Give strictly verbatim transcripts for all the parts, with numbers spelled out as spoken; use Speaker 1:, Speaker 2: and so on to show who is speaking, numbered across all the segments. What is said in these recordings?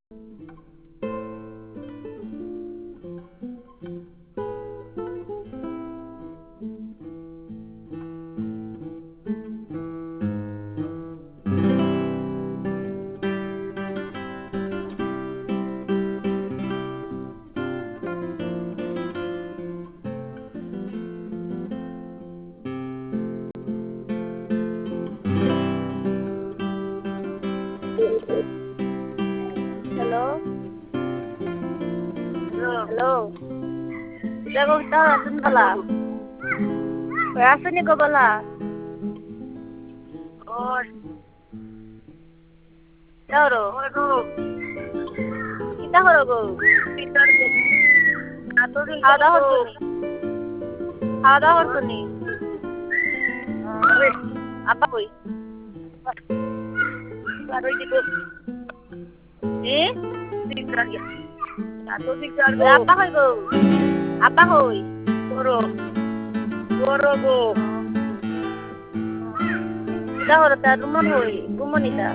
Speaker 1: hello hello দেখো তা আসুন বলা ওই আসুনি গো বলা ওই যাওরো কিতা করো গো খাওয়া দাওয়া করছনি খাওয়া দাওয়া করছনি আব্বা কই এ আব্বা কই গো আব্বা কই করো করো গো কিতা করো তা রুমন হই রুমনিতা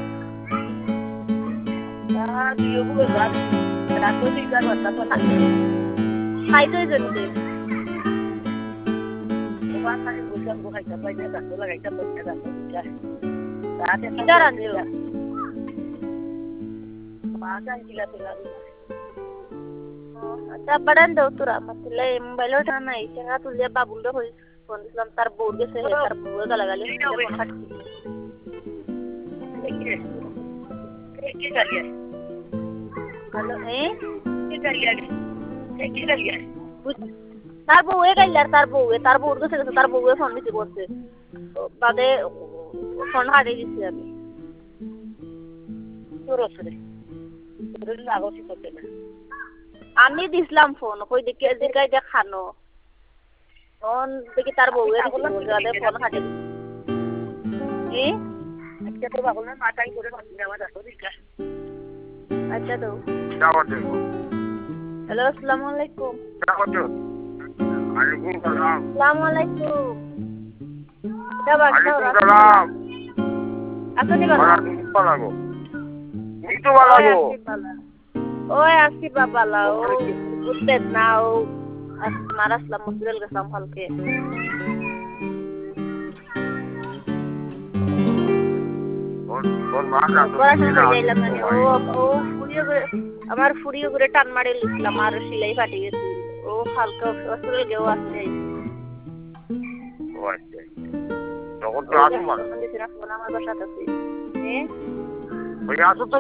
Speaker 1: খাইতোই জনতে কিতা রাঁধছো বাড়ান দাও তোরা মাতিলে মোবাইল ওঠা নাই সেঙ্গা তুলিয়া বাবুল হই ফোন দিলাম তার বউ গেছে তার বউ গালাগালি হ্যালো এ তার বউ এ গাইলার তার বউ তার বউ গেছে গেছে তার বউ ফোন দিতে বলছে বাদে ফোন হারিয়ে দিছি আমি তোর আসলে লাগতি করতে না আমি দিছিলাম ফোন কই দেখি জিগাই দেখানো ফোন দেখি তার বউ এর বাদে ফোন হারিয়ে দিছি এ আজকে তো বাবুল না মাটাই করে ভাবছি আমার আসো দিকা আচ্ছা তো
Speaker 2: দাও দেব
Speaker 1: হ্যালো আসসালামু আলাইকুম
Speaker 2: দাও দেব আলাইকুম সালাম
Speaker 1: আসসালামু আলাইকুম দাও
Speaker 2: আলাইকুম সালাম
Speaker 1: আসনি বাবা
Speaker 2: ওয়ালাইকুম সালাম এই তো বালাগো
Speaker 1: ওই আসি বাবালা ও বুঝতে না ও মারাসলাম মুসলিল গেছাম কালকে আমার ফুরিয়ে ঘুরে টান মারি লিখলাম আর সিলাই ফাটি গেছি ও হালকা হসপিটাল গেও আসছে
Speaker 2: তখন তো আসো মানে
Speaker 1: আমার বাসাতে আছে
Speaker 2: ওই আসো তো